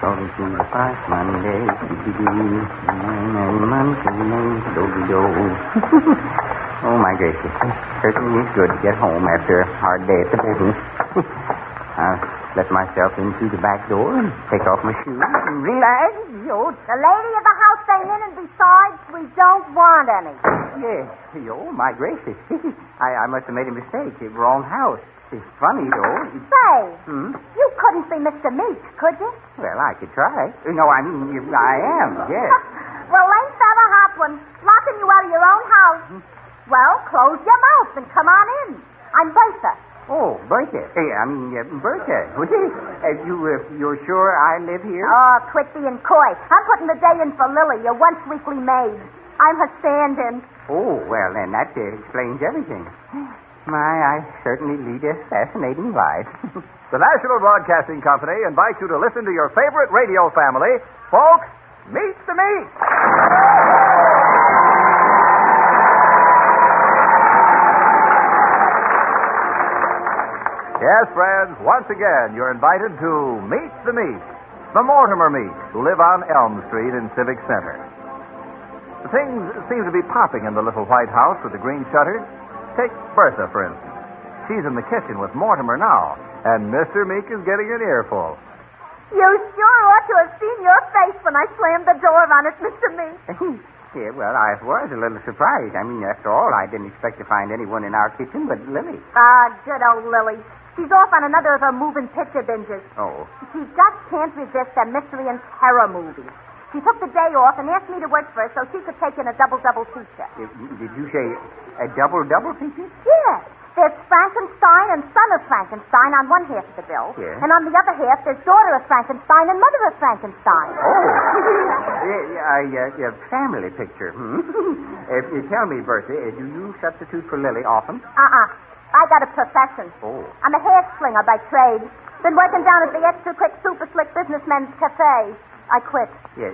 Going to the park Monday. Do-do-do. Oh, my gracious. It certainly is good to get home after a hard day at the business. I'll let myself in through the back door and take off my shoes and relax. The lady of the house ain't in, and besides, we don't want any. Yes. Oh, my gracious. I must have made a mistake. Wrong house. It's funny, though. Say, you couldn't be Mr. Meeks, could you? Well, I could try. No, I mean, I am, yes. Well, ain't that a hot one? Locking you out of your own house. Well, close your mouth and come on in. I'm Bertha. Oh, Bertha. Bertha. You're sure I live here? Oh, quit being coy. I'm putting the day in for Lily, your once-weekly maid. I'm her stand-in. Oh, well, then that explains everything. My, I certainly lead a fascinating life. The National Broadcasting Company invites you to listen to your favorite radio family. Folks, meet the meat. Yes, friends, once again, you're invited to meet the Meeks, the Mortimer Meeks, who live on Elm Street in Civic Center. Things seem to be popping in the little white house with the green shutters. Take Bertha, for instance. She's in the kitchen with Mortimer now, and Mr. Meek is getting an earful. You sure ought to have seen your face when I slammed the door on it, Mr. Meek. Yeah, well, I was a little surprised. I mean, after all, I didn't expect to find anyone in our kitchen but Lily. Ah, good old Lily. She's off on another of her moving picture binges. Oh. She just can't resist a mystery and terror movie. She took the day off and asked me to work for her so she could take in a double-double feature. Did you say a double-double feature? Yes. There's Frankenstein and son of Frankenstein on one half of the bill. Yeah. And on the other half, there's daughter of Frankenstein and mother of Frankenstein. Oh. Family picture. Tell me, Bertha, do you substitute for Lily often? I got a profession. Oh. I'm a hair slinger by trade. Been working down at the Extra Quick Super Slick Businessmen's Cafe. I quit. Yes.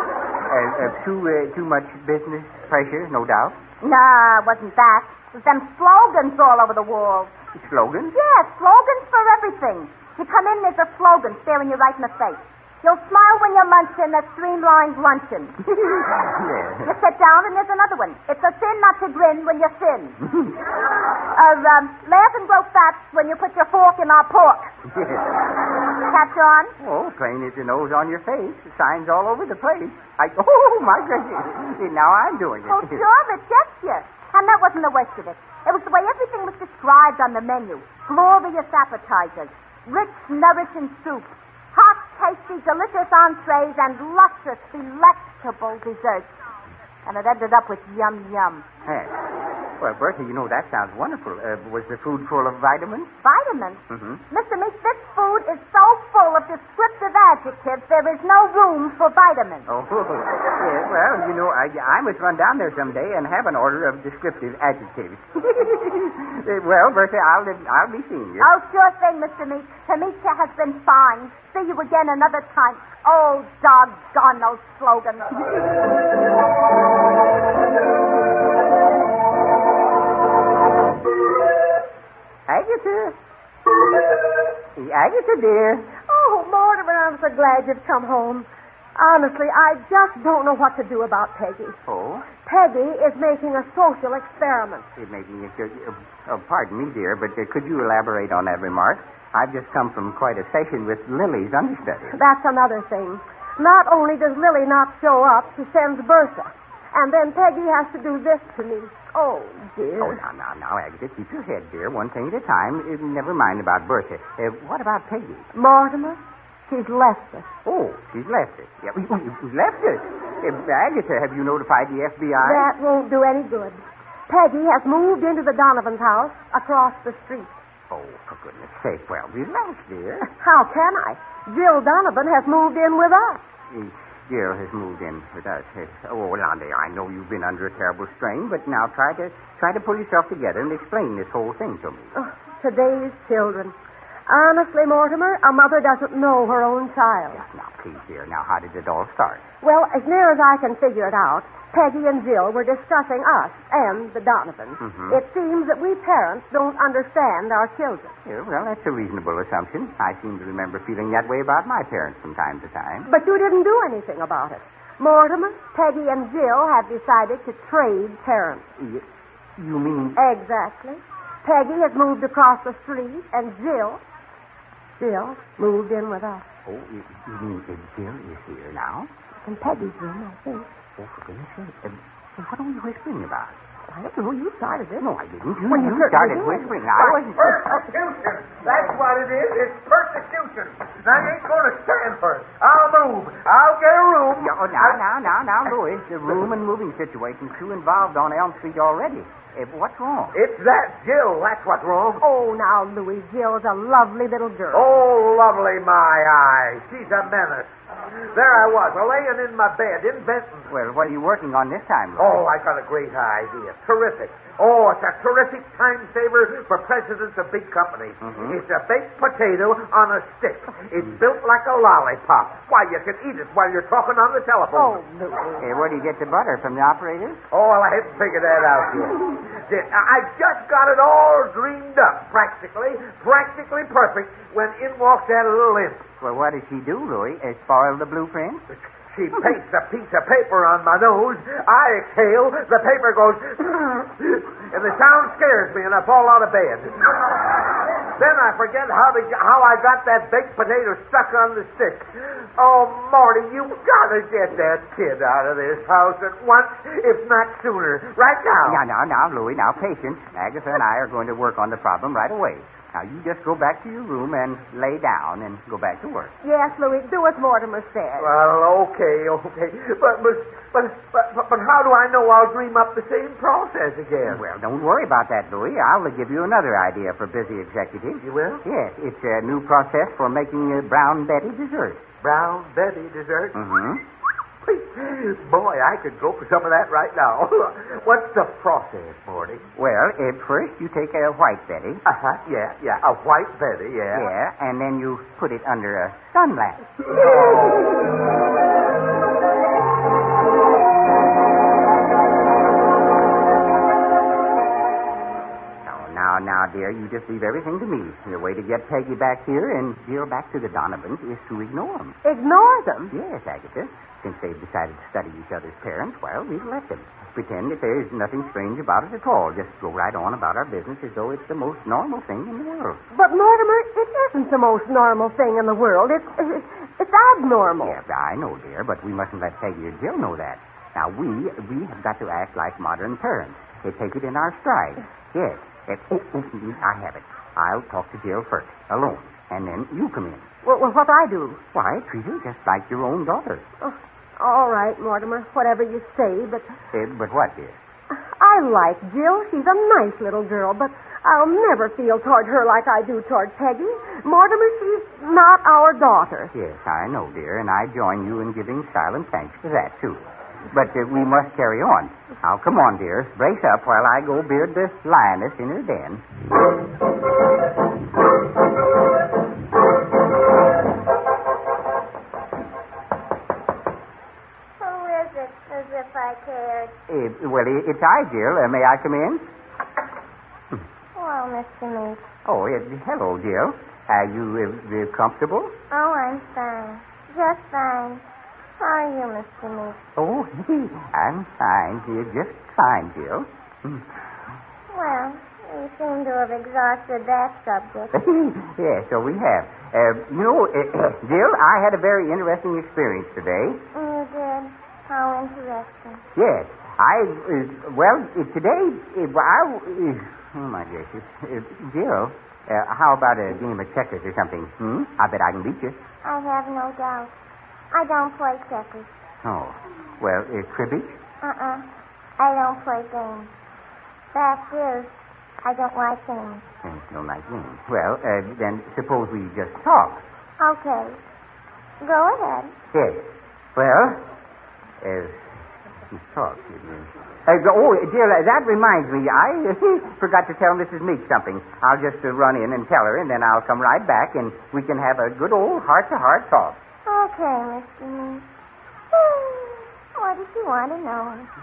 Too much business pressure, no doubt. Nah, wasn't that. It was them slogans all over the wall. Slogans? Yes, slogans for everything. You come in, there's a slogan staring you right in the face. You'll smile when you're munching a streamlined luncheon. Yeah. You sit down and there's another one. It's a sin not to grin when you're thin. Laugh and grow fat when you put your fork in our pork. Yes. Catch on? Oh, plain as your nose on your face. Signs all over the place. Oh, my goodness. Now I'm doing it. Oh, sure, it gets you. And that wasn't the worst of it. It was the way everything was described on the menu. Glorious appetizers, rich, nourishing soup, hot, tasty, delicious entrees, and luscious, delectable desserts. And it ended up with yum, yum. Hey. Well, Bertha, you know, that sounds wonderful. Was the food full of vitamins? Vitamins? Mm-hmm. Mr. Meek, this food is so full of descriptive adjectives, there is no room for vitamins. Oh, yeah, well, you know, I must run down there someday and have an order of descriptive adjectives. Well, Bertha, I'll be seeing you. Oh, sure thing, Mr. Meek. To meet you has been fine. See you again another time. Oh, doggone those slogans. Agatha, dear. Oh, Mortimer, I'm so glad you've come home. Honestly, I just don't know what to do about Peggy. Oh? Peggy is making a social experiment. Pardon me, dear, but could you elaborate on that remark? I've just come from quite a session with Lily's understudy. That's another thing. Not only does Lily not show up, she sends Bertha. And then Peggy has to do this to me. Oh, dear. Oh, now, Agatha, keep your head, dear. One thing at a time. Never mind about Bertha. What about Peggy? Mortimer, she's left us. Oh, she's left us. Yeah, she's left us. Agatha, have you notified the FBI? That won't do any good. Peggy has moved into the Donovan's house across the street. Oh, for goodness sake. Well, relax, dear. How can I? Jill Donovan has moved in with us. Jill has moved in with us. Oh, Lonnie, I know you've been under a terrible strain, but now try to pull yourself together and explain this whole thing to me. Oh, today's children. Honestly, Mortimer, a mother doesn't know her own child. Now, please, dear. Now, how did it all start? Well, as near as I can figure it out, Peggy and Jill were discussing us and the Donovans. Mhm. It seems that we parents don't understand our children. Yeah, well, that's a reasonable assumption. I seem to remember feeling that way about my parents from time to time. But you didn't do anything about it. Mortimer, Peggy, and Jill have decided to trade parents. You mean... Exactly. Peggy has moved across the street, and Jill moved in with us. Oh, you mean that Jill is here now? In Peggy's room, I think. Oh, for goodness sake. What are you whispering about? I don't know. You started it. No, I didn't. Well, you certainly started did. whispering. I wasn't... Persecution. That's what it is. It's persecution. I ain't going to stand for it. I'll move. I'll get a room. Now, Louis. The room and moving situation's too involved on Elm Street already. What's wrong? It's that Jill. That's what's wrong. Oh, now, Louis, Jill's a lovely little girl. Oh, lovely, my eye. She's a menace. There I was, laying in my bed in Benton. Well, what are you working on this time, Louis? Oh, I got a great idea. Terrific. Oh, it's a terrific time saver for presidents of big companies. Mhm. It's a baked potato on a stick. It's built like a lollipop. Why, you can eat it while you're talking on the Oh, telephone. Louis. Where do you get the butter? From the operator? Oh, well, I haven't figured that out yet. I just got it all dreamed up, practically perfect, when in walks that little imp. Well, what does she do, Louis? Spoil the blueprint? She pastes a piece of paper on my nose. I exhale. The paper goes, and the sound scares me, and I fall out of bed. Then I forget how I got that baked potato stuck on the stick. Oh, Marty, you've got to get that kid out of this house at once, if not sooner. Right now. Now, Louis, now, patience. Agatha and I are going to work on the problem right away. Now, you just go back to your room and lay down and go back to work. Yes, Louis, do as Mortimer said. Well, okay. But how do I know I'll dream up the same process again? Well, don't worry about that, Louis. I'll give you another idea for busy executives. You will? Yes, it's a new process for making Brown Betty dessert. Brown Betty dessert? Mm-hmm. Boy, I could go for some of that right now. What's the process, Morty? Well, first you take a white Betty. Uh-huh, yeah. A white Betty, yeah. Yeah, and then you put it under a sunlamp. Now, dear, you just leave everything to me. The way to get Peggy back here and Jill back to the Donovans is to ignore them. Ignore them? Yes, Agatha. Since they've decided to study each other's parents, well, we'll let them. Pretend that there's nothing strange about it at all. Just go right on about our business as though it's the most normal thing in the world. But, Mortimer, it isn't the most normal thing in the world. It's abnormal. Yeah, I know, dear, but we mustn't let Peggy or Jill know that. Now, we have got to act like modern parents. They take it in our stride. Yes. I have it. I'll talk to Jill first, alone, and then you come in. Well, what I do? Why, treat her just like your own daughter. Oh, all right, Mortimer, whatever you say, but... But what, dear? I like Jill. She's a nice little girl, but I'll never feel toward her like I do toward Peggy. Mortimer, she's not our daughter. Yes, I know, dear, and I join you in giving silent thanks for that, too. But we must carry on. Now, come on, dear. Brace up while I go beard the lioness in her den. Who is it, as if I cared? Well, it's I, Jill. May I come in? Well, Mr. Meek. Oh, hello, Jill. Are you comfortable? Oh, I'm fine. Just fine. How are you, Mr. Meek? Oh, I'm fine, dear. Just fine, Jill. Well, you seem to have exhausted that subject. Yes, so we have. Jill, I had a very interesting experience today. You did? How interesting. Yes. Today, oh, my gracious. Jill, how about a game of checkers or something? I bet I can beat you. I have no doubt. I don't play checkers. Oh. Well, cribbage? I don't play games. Fact is, I don't like games. No like games. Well, then suppose we just talk. Okay. Go ahead. Yes. Well, must talk, didn't you? Jill, that reminds me. I forgot to tell Mrs. Meek something. I'll just run in and tell her, and then I'll come right back, and we can have a good old heart-to-heart talk. Okay, Mr. Meek. What did you want to know?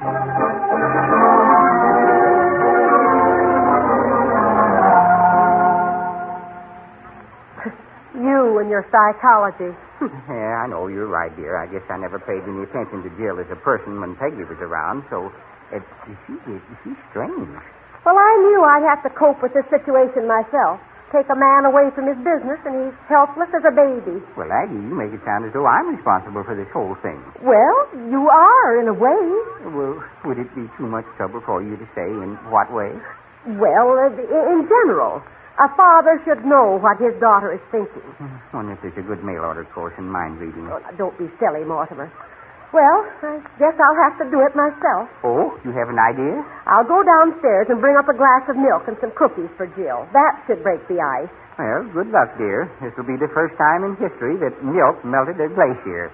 You and your psychology. Yeah, I know. You're right, dear. I guess I never paid any attention to Jill as a person when Peggy was around, so she's strange. Well, I knew I'd have to cope with this situation myself. Take a man away from his business, and he's helpless as a baby. Well, Aggie, you make it sound as though I'm responsible for this whole thing. Well, you are, in a way. Well, would it be too much trouble for you to say in what way? Well, in general. A father should know what his daughter is thinking. Wonder if there's a good mail order course in mind reading. Oh, don't be silly, Mortimer. Well, I guess I'll have to do it myself. Oh, you have an idea? I'll go downstairs and bring up a glass of milk and some cookies for Jill. That should break the ice. Well, good luck, dear. This will be the first time in history that milk melted a glacier.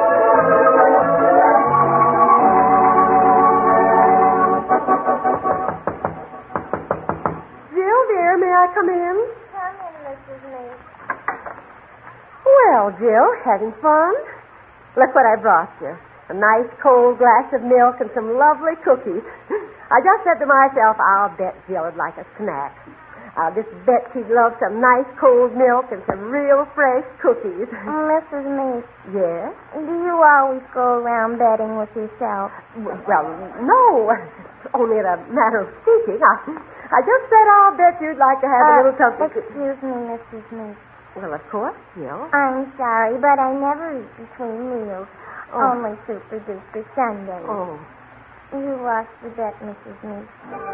Jill, dear, may I come in? Come in, Mrs. Meek. Well, Jill, having fun? Look what I brought you. A nice cold glass of milk and some lovely cookies. I just said to myself, I'll bet Jill would like a snack. I'll just bet she'd love some nice cold milk and some real fresh cookies. Mrs. Meek, Yes? do you always go around betting with yourself? Well, no. Only in a matter of speaking. I just said I'll bet you'd like to have a little something. Excuse me, Mrs. Meek. Well, of course, Jill. I'm sorry, but I never eat between meals. Only Super Duper Sunday. Oh. You lost the bet, Mrs. Meek.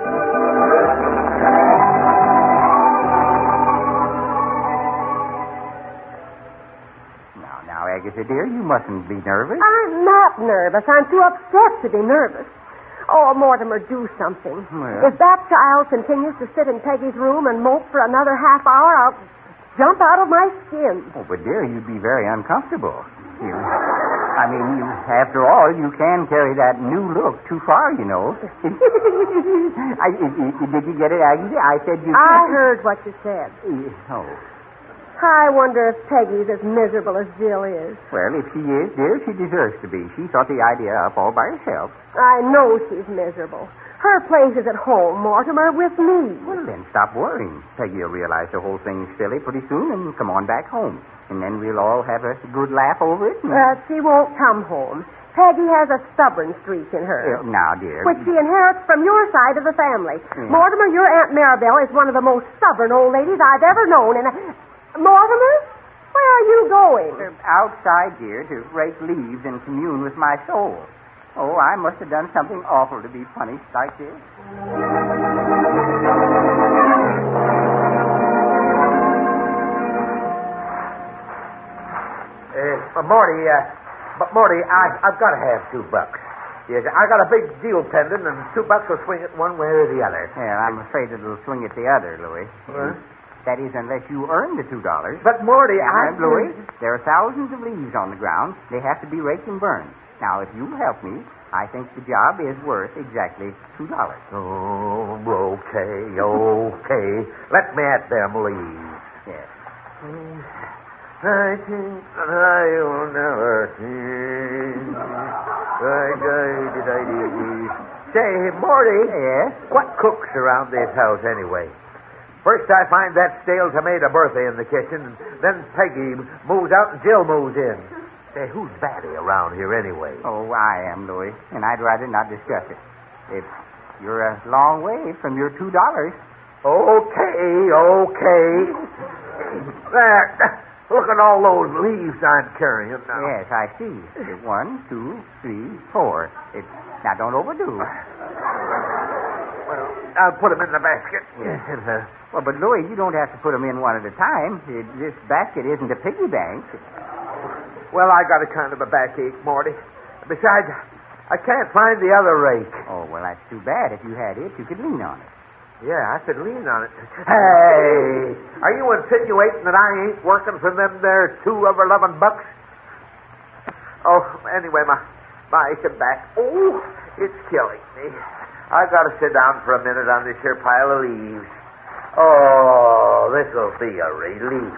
Now, Agatha, dear, you mustn't be nervous. I'm not nervous. I'm too upset to be nervous. Oh, Mortimer, do something. Well. If that child continues to sit in Peggy's room and mope for another half hour, I'll jump out of my skin. Oh, but, dear, you'd be very uncomfortable. After all, you can carry that new look too far, you know. Did you get it, Aggie? I said you I heard what you said. Oh. I wonder if Peggy's as miserable as Jill is. Well, if she is, dear, she deserves to be. She thought the idea up all by herself. I know she's miserable. Her place is at home, Mortimer, with me. Well, then stop worrying. Peggy will realize the whole thing's silly pretty soon and come on back home. And then we'll all have a good laugh over it. She won't come home. Peggy has a stubborn streak in her. Now, dear. Which she inherits from your side of the family. Yeah. Mortimer, your Aunt Maribel is one of the most stubborn old ladies I've ever known. And Mortimer, where are you going? Outside, dear, to rake leaves and commune with my soul. Oh, I must have done something awful to be punished like this. Morty, I've got to have $2. Yes, I got a big deal pending, and $2 will swing it one way or the other. Well, I'm afraid it'll swing it the other, Louis. What? That is, unless you earn the $2. But, Morty, Louis, there are thousands of leaves on the ground. They have to be raked and burned. Now, if you'll help me, I think the job is worth exactly $2. Oh, okay. Let me at them leaves. Yes. I think that I will never see. Say, Morty. Yes? What cooks around this house anyway? First I find that stale tomato Bertha in the kitchen, and then Peggy moves out and Jill moves in. Say, who's batty around here anyway? Oh, I am, Louis, and I'd rather not discuss it. You're a long way from your $2. Okay. There. Look at all those leaves I'm carrying now. Yes, I see. 1, 2, 3, 4. Now, don't overdo. Well, I'll put them in the basket. Yes. Well, but, Louis, you don't have to put them in one at a time. This basket isn't a piggy bank. Well, I got a kind of a backache, Morty. Besides, I can't find the other rake. Oh, well, that's too bad. If you had it, you could lean on it. Yeah, I could lean on it. Hey, are you insinuating that I ain't working for them there $2 of $11? Oh, anyway, my aching back. Oh, It's killing me. I gotta sit down for a minute on this here pile of leaves. Oh, this'll be a relief.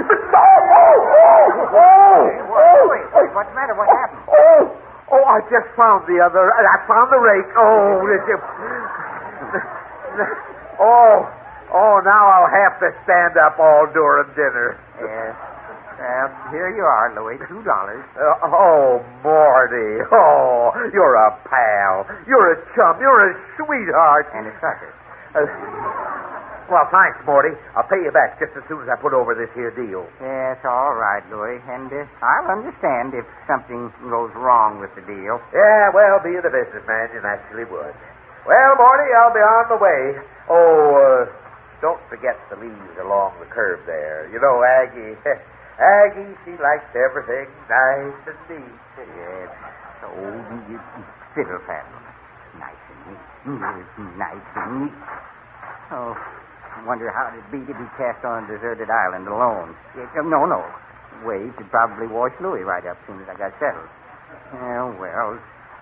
What's the matter? What happened? Oh, I just found the other. I found the rake. Oh, now I'll have to stand up all during dinner. Yes. Well, here you are, Louis. $2. Oh, Morty. Oh, you're a pal. You're a chum. You're a sweetheart. And a sucker. Well, thanks, Morty. I'll pay you back just as soon as I put over this here deal. Yes, all right, Louis. And I'll understand if something goes wrong with the deal. Yeah, well, being a businessman, you naturally would. Well, Morty, I'll be on the way. Don't forget the leaves along the curb there. You know, Aggie. Aggie, she likes everything nice and neat. Yes. You fiddle faddle. Nice and neat. Nice and neat. Oh, I wonder how it'd be to be cast on a deserted island alone. No. Waves would probably wash Louis right up as soon as I got settled. Well.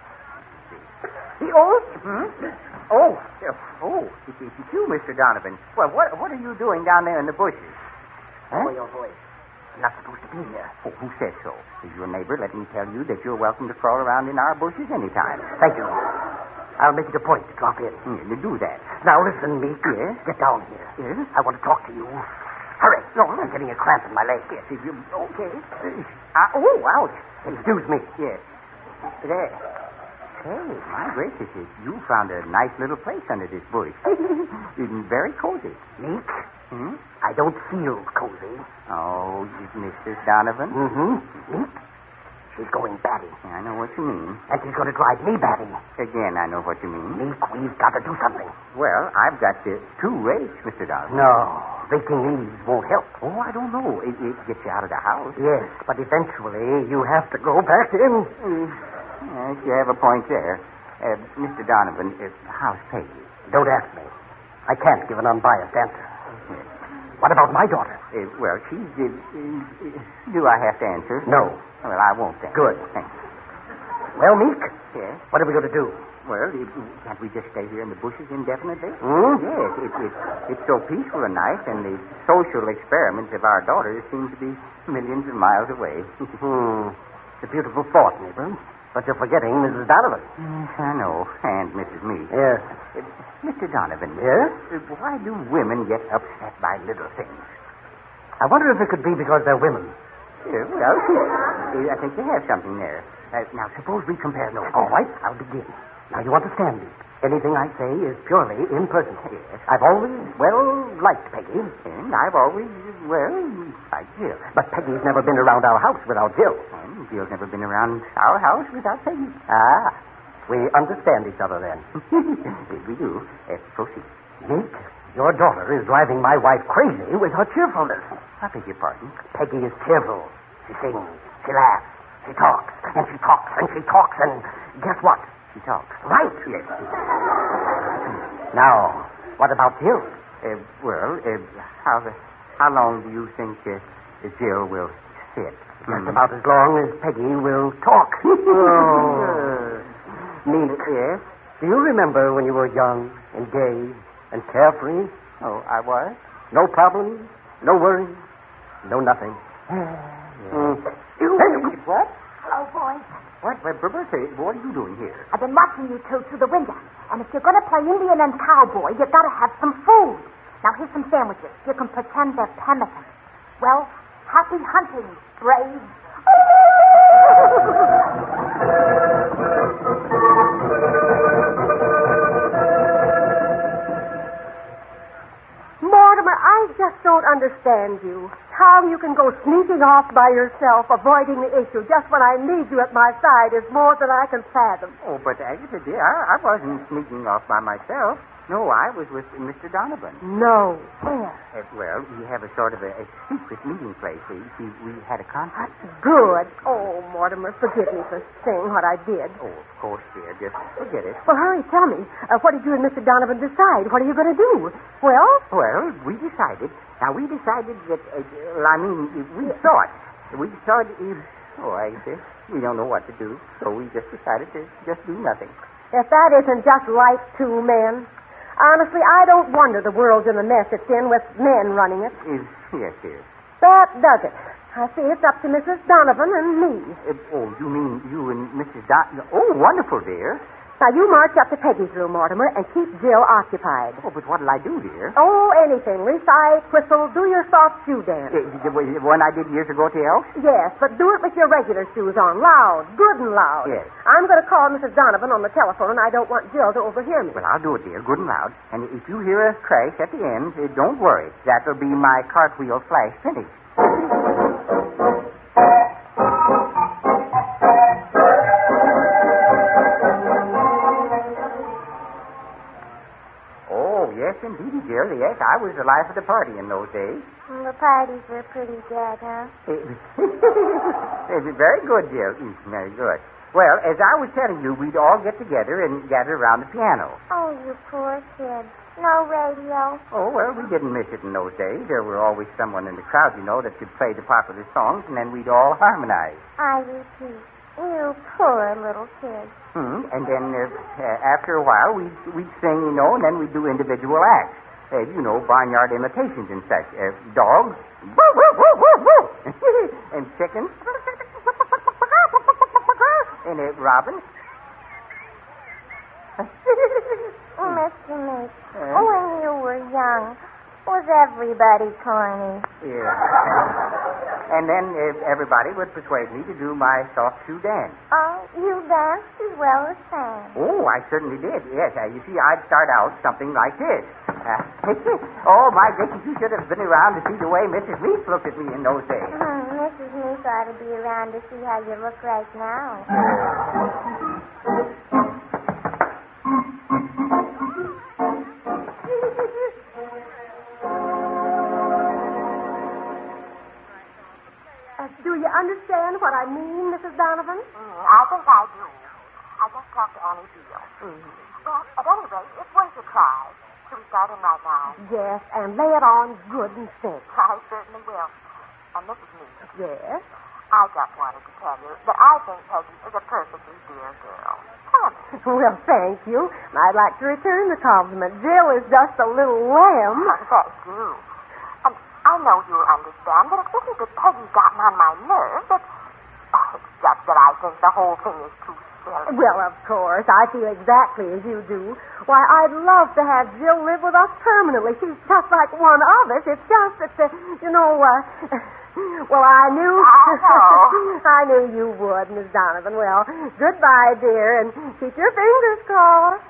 It's you, Mr. Donovan. Well, what are you doing down there in the bushes? Huh? Boy. I'm not supposed to be here. Oh, who said so? As your neighbor, let me tell you that you're welcome to crawl around in our bushes anytime. Thank you. I'll make it a point to drop in. Do that. Now, listen, Meek. Yes? Get down here. Yes? I want to talk to you. Hurry. No, I'm getting a cramp in my leg. Yes, if you... Okay. Ouch. Excuse me. Yes. There. Hey, my gracious, you found a nice little place under this bush. Very cozy. Meek, Hmm? I don't feel cozy. Oh, Mr. Donovan? Mm-hmm. Meek, she's going batty. I know what you mean. And she's going to drive me batty. Again, I know what you mean. Meek, we've got to do something. Well, I've got 2 rakes, Mr. Donovan. No, raking leaves won't help. Oh, I don't know. It gets you out of the house. Yes, but eventually you have to go back in. Yes, you have a point there. Mr. Donovan, how's Peggy? Don't ask me. I can't give an unbiased answer. What about my daughter? Well, she's... do I have to answer? No. Well, I won't then. Good. Thanks. Well, Meek, Yes? what are we going to do? Well, can't we just stay here in the bushes indefinitely? Hmm? Yes, it's so peaceful a night, and the social experiments of our daughters seem to be millions of miles away. It's a beautiful thought, neighbor. But you're forgetting Mrs. Donovan. Yes, I know. And Mrs. Meade. Yes. Mr. Donovan. Yes? Why do women get upset by little things? I wonder if it could be because they're women. Well, I think you have something there. Now, suppose we compare notes. All right, I'll begin. Now, you understand me. Anything I say is purely impersonal. Yes. I've always, liked Peggy. And I've always, liked Jill. But Peggy's never been around our house without Jill. And Jill's never been around our house without Peggy. Ah, we understand each other then. We do. Proceed. Nick, your daughter is driving my wife crazy with her cheerfulness. I beg your pardon. Peggy is cheerful. She sings, she laughs, she talks, and she talks, and she talks, and guess what? She talks. Right. Yes. Now, what about Jill? How long do you think Jill will sit? Just about as long as Peggy will talk. Nick, Yes? do you remember when you were young and gay and carefree? Oh, I was? No problems, no worries, no nothing. What? Hello, boys. What? Bertha, what are you doing here? I've been watching you two through the window. And if you're going to play Indian and cowboy, you've got to have some food. Now, here's some sandwiches. You can pretend they're pemmican. Well, happy hunting, brave. Mortimer, I just don't understand you. How you can go sneaking off by yourself, avoiding the issue, just when I need you at my side is more than I can fathom. Oh, but Agatha, dear, I wasn't sneaking off by myself. No, I was with Mr. Donovan. No. Where? Well, we have a sort of a secret meeting place. We had a concert. Good. Oh, Mortimer, forgive me for saying what I did. Oh, of course, dear. Just forget it. Well, hurry, tell me. What did you and Mr. Donovan decide? What are you going to do? Well? Well, we decided. Now, we decided that, we thought. Agatha, we don't know what to do, so we just decided to just do nothing. If that isn't just like two men. Honestly, I don't wonder the world's in the mess it's in with men running it. Yes, dear. That does it. I see it's up to Mrs. Donovan and me. You mean you and Mrs. Donovan? Oh, wonderful, dear. Now, you march up to Peggy's room, Mortimer, and keep Jill occupied. Oh, but what'll I do, dear? Oh, anything. Recite, whistle, do your soft shoe dance. The one I did years ago at the Elks? Yes, but do it with your regular shoes on. Loud. Good and loud. Yes. I'm going to call Mrs. Donovan on the telephone, and I don't want Jill to overhear me. Well, I'll do it, dear, good and loud. And if you hear a crash at the end, don't worry. That'll be my cartwheel flash finish. Yes, indeed, dear. Yes, I was the life of the party in those days. The parties were pretty dead, huh? Very good, dear. Very good. Well, as I was telling you, we'd all get together and gather around the piano. Oh, you poor kid. No radio. Oh, well, we didn't miss it in those days. There were always someone in the crowd, that could play the popular songs, and then we'd all harmonize. I repeat, you poor little kid. And then after a while, we'd sing, and then we'd do individual acts. Barnyard imitations and such. Dogs, woo, woo, woo, woo, woo. And chickens, and robins. Mr. Meek, when you were young, was everybody corny? Yeah. And then everybody would persuade me to do my soft shoe dance. Oh, you danced as well as sang. Oh, I certainly did, yes. You see, I'd start out something like this. Oh, my goodness, you should have been around to see the way Mrs. Meek looked at me in those days. Mrs. Meek ought to be around to see how you look right now. Do you understand what I mean, Mrs. Donovan? I think I do. I just talked to Annie Beale. Well, at any rate, it's worth a try. Shall we start in right now? Yes, and lay it on good and thick. I certainly will. And Mrs. Meek, Yes? I just wanted to tell you that I think Peggy is a perfectly dear girl. Tell me. Well, thank you. I'd like to return the compliment. Jill is just a little lamb. That's you. And I know you'll understand that it isn't that Peggy's gotten on my nerves. It's just that I think the whole thing is too silly. Well, of course. I feel exactly as you do. Why, I'd love to have Jill live with us permanently. She's just like one of us. It's just that, well, I knew... I know. I knew you would, Miss Donovan. Well, goodbye, dear, and keep your fingers crossed.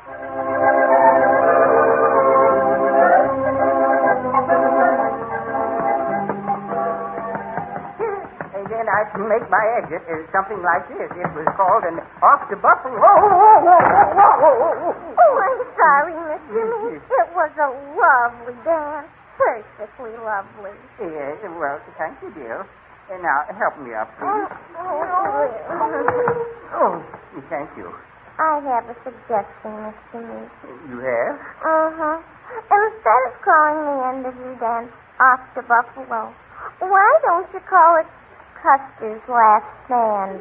Then I'd make my exit something like this. It was called an off to Buffalo. Oh, I'm sorry, Mr. Meek. It was a lovely dance. Perfectly lovely. Yes, well, thank you, dear. And now, help me up, please. Oh, thank you. I have a suggestion, Mr. Meek. You have? Uh-huh. Instead of calling the end of your dance off to Buffalo, why don't you call it Custer's Last Stand?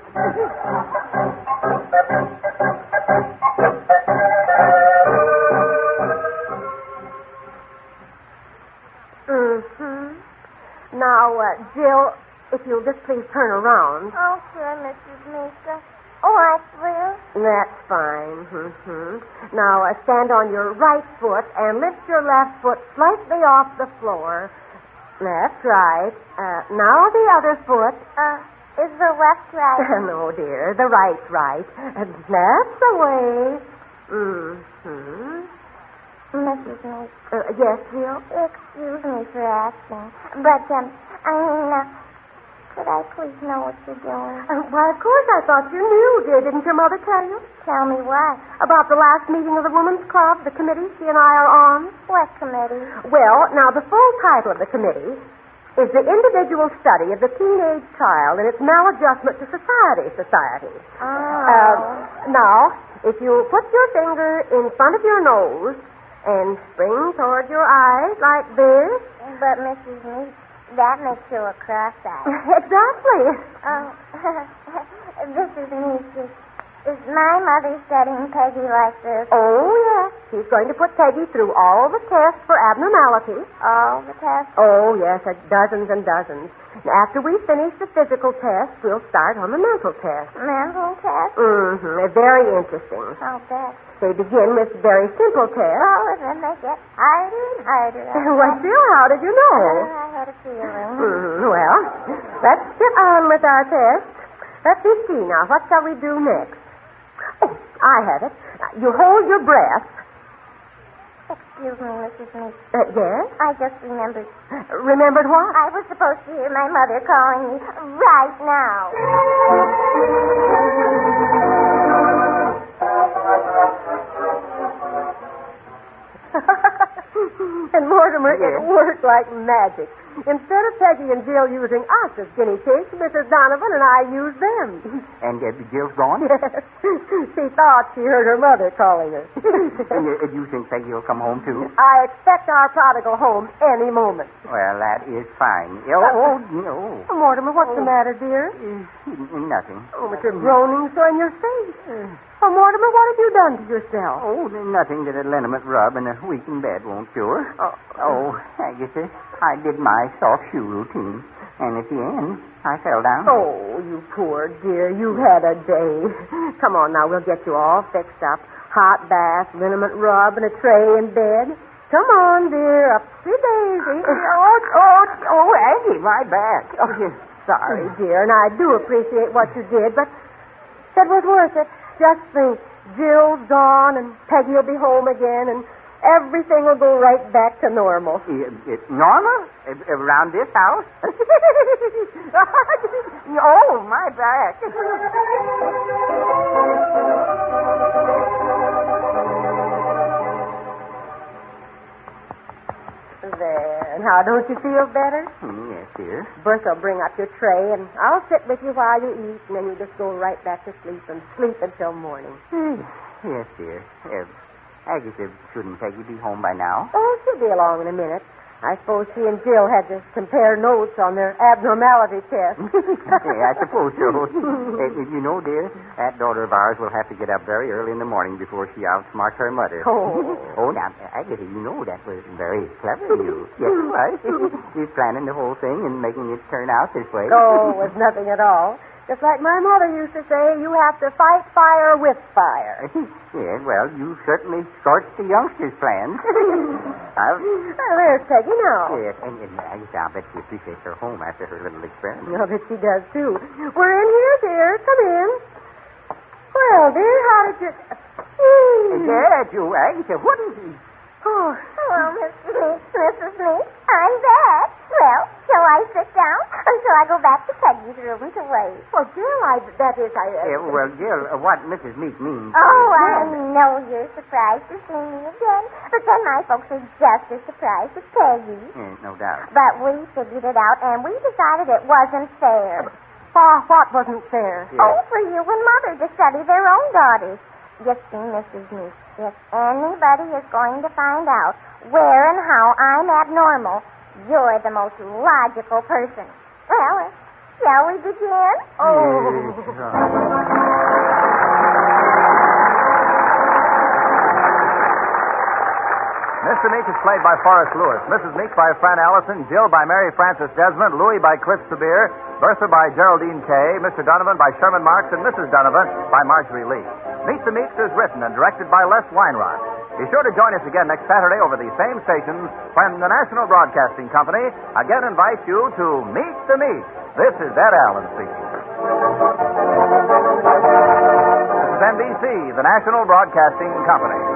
Now, Jill, if you'll just please turn around. Oh, sure, Mrs. Meek. Oh, I will. That's fine. Now, stand on your right foot and lift your left foot slightly off the floor. That's right. Now the other foot. Is the left right? No, dear. The right. That's the way. Mrs. Meek. Yes, Jill? Excuse me for asking, but, could I please know what you're doing? Why, of course I thought you knew, dear. Didn't your mother tell you? Tell me what? About the last meeting of the Women's Club, the committee she and I are on. What committee? Well, now, the full title of the committee is the individual study of the teenage child and its maladjustment to society. Oh. Now, if you put your finger in front of your nose and spring toward your eyes like this. But, Mrs. Meek, that makes you a cross-eyed. Exactly. Oh, this is Meek. Is my mother studying Peggy like this? Oh, yes. She's going to put Peggy through all the tests for abnormalities. All the tests? Oh, yes, dozens and dozens. And after we finish the physical test, we'll start on the mental test. Mental tests? Mm-hmm. They're very interesting. I'll bet. They begin with very simple tests. Oh, and then they get harder and harder. Well, Jill, how did you know? I had a feeling. Well, let's get on with our test. Let me see now. What shall we do next? Oh, I have it. You hold your breath. Excuse me, Mrs. Meek. Yes? I just remembered. Remembered what? I was supposed to hear my mother calling me right now. And Mortimer, it worked like magic. Instead of Peggy and Jill using us as guinea pigs, Mrs. Donovan and I used them. And Jill's gone? Yes. She thought she heard her mother calling her. And you think Peggy will come home, too? I expect our prodigal home any moment. Well, that is fine. No. Mortimer, what's the matter, dear? Nothing. Oh, but you're groaning so in your face. Oh, Mortimer, what have you done to yourself? Oh, nothing that a liniment rub and a week in bed won't cure. Oh, Agatha, I did my soft shoe routine, and at the end, I fell down. Oh, you poor dear. You've had a day. Come on now, we'll get you all fixed up. Hot bath, liniment rub, and a tray in bed. Come on, dear. Upsy daisy. Oh, Aggie, my back. Oh, sorry, dear, and I do appreciate what you did, but it was worth it. Just think, Jill's gone, and Peggy will be home again, and everything will go right back to normal. Normal? Around this house? Oh, my back. There. And how, don't you feel better? Yes, dear. Bertha will bring up your tray, and I'll sit with you while you eat, and then you just go right back to sleep and sleep until morning. Yes, dear. Agatha, shouldn't Peggy be home by now? Oh, she'll be along in a minute. I suppose she and Jill had to compare notes on their abnormality test. I suppose so. You know, dear, that daughter of ours will have to get up very early in the morning before she outsmarts her mother. Oh, now, Agatha, you know that was very clever of you. Yes, it was. She's planning the whole thing and making it turn out this way. Oh, it was nothing at all. Just like my mother used to say, you have to fight fire with fire. Yes, well, you certainly scorched the youngster's plans. Well, there's Peggy now. Yes, and Agatha, I'll bet she appreciates her home after her little experiment. I bet she does, too. We're in here, dear. Come in. Well, dear, how did you... Yes, you, Agatha, what is it? Oh, hello, Mrs. Meek. I'm back. Well, shall I sit down, or shall I go back to Peggy's room to wait? Well, Jill, Well, Jill, what Mrs. Meek means... Oh, I know you're surprised to see me again, but then my folks are just as surprised as Peggy. No doubt. But we figured it out, and we decided it wasn't fair. What wasn't fair? Yes. Oh, for you and Mother to study their own daughters. You see, Mrs. Meek, if anybody is going to find out where and how I'm abnormal, you're the most logical person. Well, shall we begin? Mr. Meek is played by Forrest Lewis, Mrs. Meek by Fran Allison, Jill by Mary Frances Desmond, Louie by Cliff Sabir, Bertha by Geraldine Kay, Mr. Donovan by Sherman Marks, and Mrs. Donovan by Marjorie Lee. Meet the Meeks is written and directed by Les Weinrod. Be sure to join us again next Saturday over these same stations when the National Broadcasting Company again invites you to Meet the Meeks. This is Ed Allen speaking. This is NBC, the National Broadcasting Company.